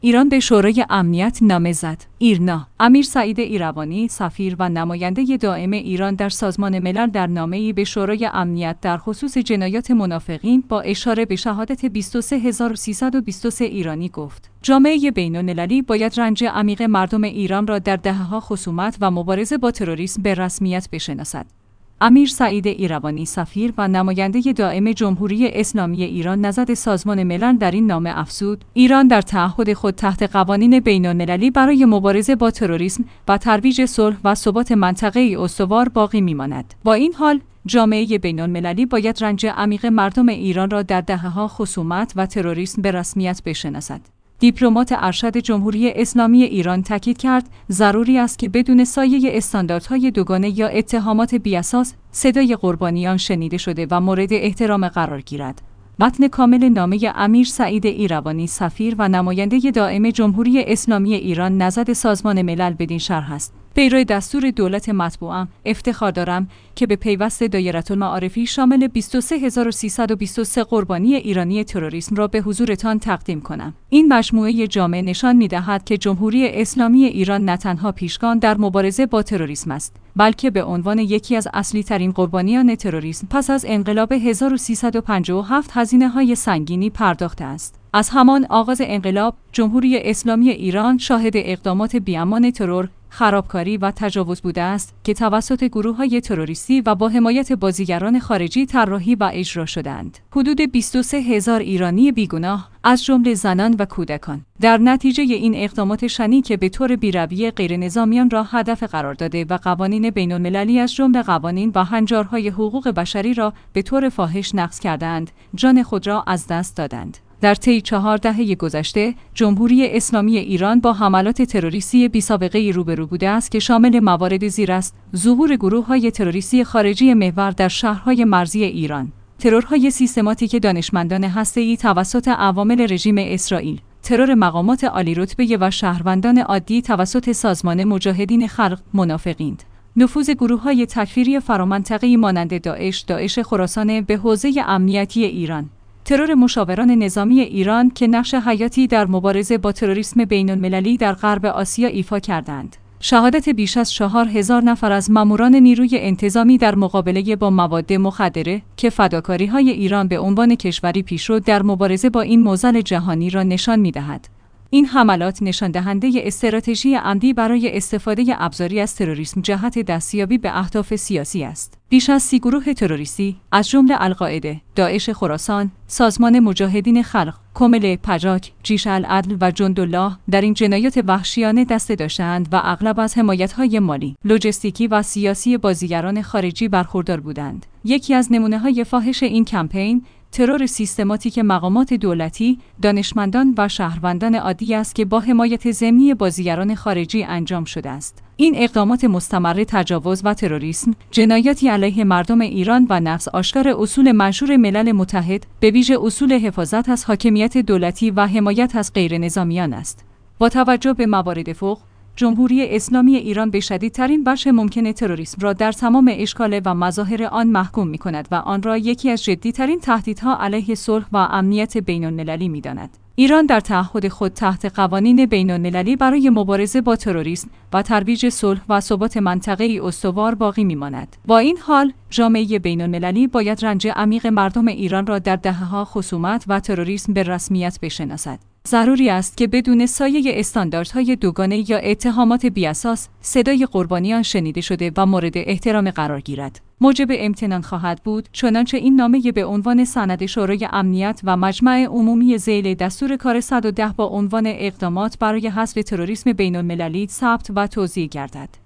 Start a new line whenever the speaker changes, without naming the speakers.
ایران به شورای امنیت نامه زد. ایرنا. امیر سعید ایروانی، سفیر و نماینده دائم ایران در سازمان ملل در نامه‌ای به شورای امنیت در خصوص جنایات منافقین با اشاره به شهادت 23323 ایرانی گفت: جامعه بین‌المللی باید رنج عمیق مردم ایران را در دهه‌ها خصومت و مبارزه با تروریسم به رسمیت بشناسد. امیر سعید ایروانی، سفیر و نماینده دائم جمهوری اسلامی ایران نزد سازمان ملل در این نامه افزود: ایران در تعهد خود تحت قوانین بین‌المللی برای مبارزه با تروریسم و ترویج صلح و ثبات منطقه‌ای استوار باقی می‌ماند. با این حال، جامعه بین‌المللی باید رنج عمیق مردم ایران را در دهه‌ها خصومت و تروریسم به رسمیت بشناسد. دیپلمات ارشد جمهوری اسلامی ایران تاکید کرد ضروری است که بدون سایه استانداردهای دوگانه یا اتهامات بی‌اساس صدای قربانیان شنیده شده و مورد احترام قرار گیرد. متن کامل نامه امیر سعید ایروانی، سفیر و نماینده دائم جمهوری اسلامی ایران نزد سازمان ملل بدین شرح است: پیرو دستور دولت مطبوعم، افتخار دارم که به پیوست دایره‌المعارفی شامل 23323 قربانی ایرانی تروریسم را به حضورتان تقدیم کنم. این مجموعه جامع نشان می‌دهد که جمهوری اسلامی ایران نه تنها پیشگام در مبارزه با تروریسم است، بلکه به عنوان یکی از اصلی‌ترین قربانیان تروریسم پس از انقلاب 1357 هزینه‌های سنگینی پرداخته است. از همان آغاز انقلاب، جمهوری اسلامی ایران شاهد اقدامات بی‌امان ترور، خرابکاری و تجاوز بوده است که توسط گروه‌های تروریستی و با حمایت بازیگران خارجی طراحی و اجرا شدند. حدود 23000 ایرانی بیگناه، از جمله زنان و کودکان، در نتیجه این اقدامات شنی که به طور بی‌رویه غیرنظامیان را هدف قرار داده و قوانین بین‌المللی از جمله قوانین و هنجارهای حقوق بشری را به طور فاحش نقض کردند، جان خود را از دست دادند. در طی 4 دهه گذشته، جمهوری اسلامی ایران با حملات تروریستی بی‌سابقه‌ای روبرو بوده است که شامل موارد زیر است: ظهور گروه‌های تروریستی خارجی محور در شهرهای مرزی ایران، ترورهای سیستماتیک دانشمندان هسته‌ای توسط عوامل رژیم اسرائیل، ترور مقامات عالی‌رتبه و شهروندان عادی توسط سازمان مجاهدین خلق منافقین، نفوذ گروه‌های تکفیری فرامنطقه‌ای مانند داعش خراسان به حوزه امنیتی ایران، ترور مشاوران نظامی ایران که نقش حیاتی در مبارزه با تروریسم بین‌المللی در غرب آسیا ایفا کردند، شهادت بیش از 4000 نفر از ماموران نیروی انتظامی در مقابله با مواد مخدره که فداکاری‌های ایران به عنوان کشوری پیشرو در مبارزه با این معضل جهانی را نشان می‌دهد. این حملات نشان دهنده استراتژی عمدی برای استفاده ابزاری از تروریسم جهت دستیابی به اهداف سیاسی است. بیش از 30 گروه تروریستی از جمله القاعده، داعش خراسان، سازمان مجاهدین خلق، کمل پجاک، جیش العدل و جندالله در این جنایات وحشیانه دست داشتند و اغلب از حمایت‌های مالی، لوجستیکی و سیاسی بازیگران خارجی برخوردار بودند. یکی از نمونه‌های فاحش این کمپین ترور سیستماتیک مقامات دولتی، دانشمندان و شهروندان عادی است که با حمایت ضمنی بازیگران خارجی انجام شده است. این اقدامات مستمر تجاوز و تروریسم، جنایاتی علیه مردم ایران و نقض آشکار اصول منشور ملل متحد، به ویژه اصول حفاظت از حاکمیت دولتی و حمایت از غیرنظامیان است. با توجه به موارد فوق، جمهوری اسلامی ایران به شدیدترین وجه ممکن تروریسم را در تمام اشکال و مظاهر آن محکوم می‌کند و آن را یکی از جدی‌ترین تهدیدها علیه صلح و امنیت بین‌المللی می‌داند. ایران در تعهد خود تحت قوانین بین‌المللی برای مبارزه با تروریسم و ترویج صلح و ثبات منطقه‌ای استوار باقی می‌ماند. با این حال، جامعه بین‌المللی باید رنج عمیق مردم ایران را در دهه‌ها خصومت و تروریسم به رسمیت بشناسد. ضروری است که بدون سایه استانداردهای دوگانه یا اتهامات بی‌اساس صدای قربانیان شنیده شده و مورد احترام قرار گیرد. موجب امتنان خواهد بود چنانچه این نامه به عنوان سند شورای امنیت و مجمع عمومی ذیل دستور کار 110 با عنوان اقدامات برای حذف تروریسم بین‌المللی ثبت و توزیع گردد.